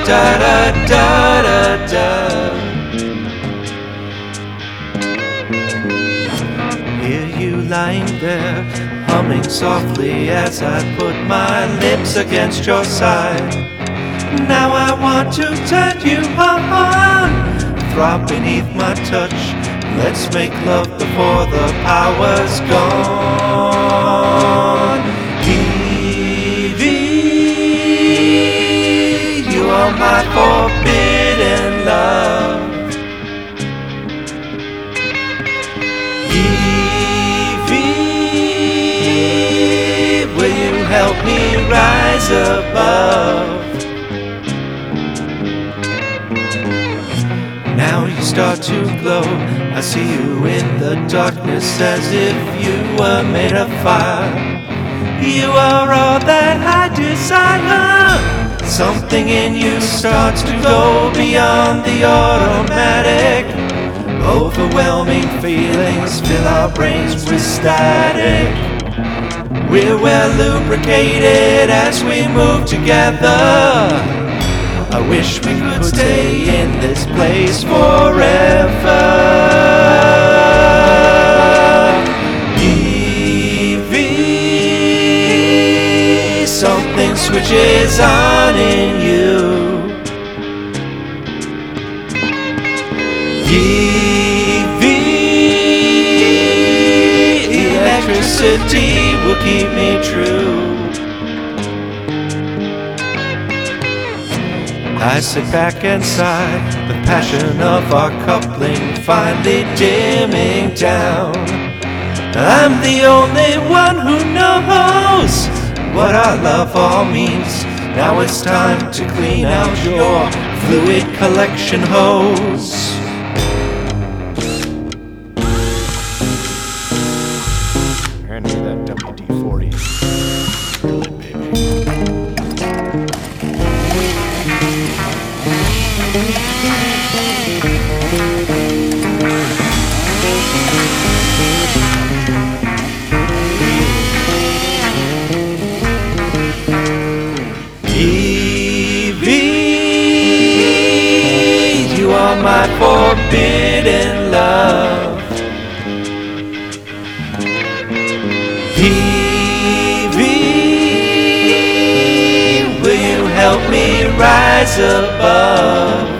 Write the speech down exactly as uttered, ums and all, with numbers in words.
da da da da da. Hear you lying there, humming softly as I put my lips against your side. Now I want to turn you on, throb beneath my touch. Let's make love before the power's gone. Evie, you are my forbidden love. Evie, will you help me rise above? Now you start to glow, I see you in the darkness as if you were made of fire. You are all that I desire. Something in you starts to go beyond the automatic. Overwhelming feelings fill our brains with static. We're well lubricated as we move together. I wish we could stay in this place forever. Evie, something switches on in you. Evie, electricity will keep me true. I sit back and sigh, the passion of our coupling finally dimming down. I'm the only one who knows what our love all means. Now it's time to clean out your fluid collection hose. I need that W D forty. Evie, you are my forbidden love. Evie, will you help me rise above?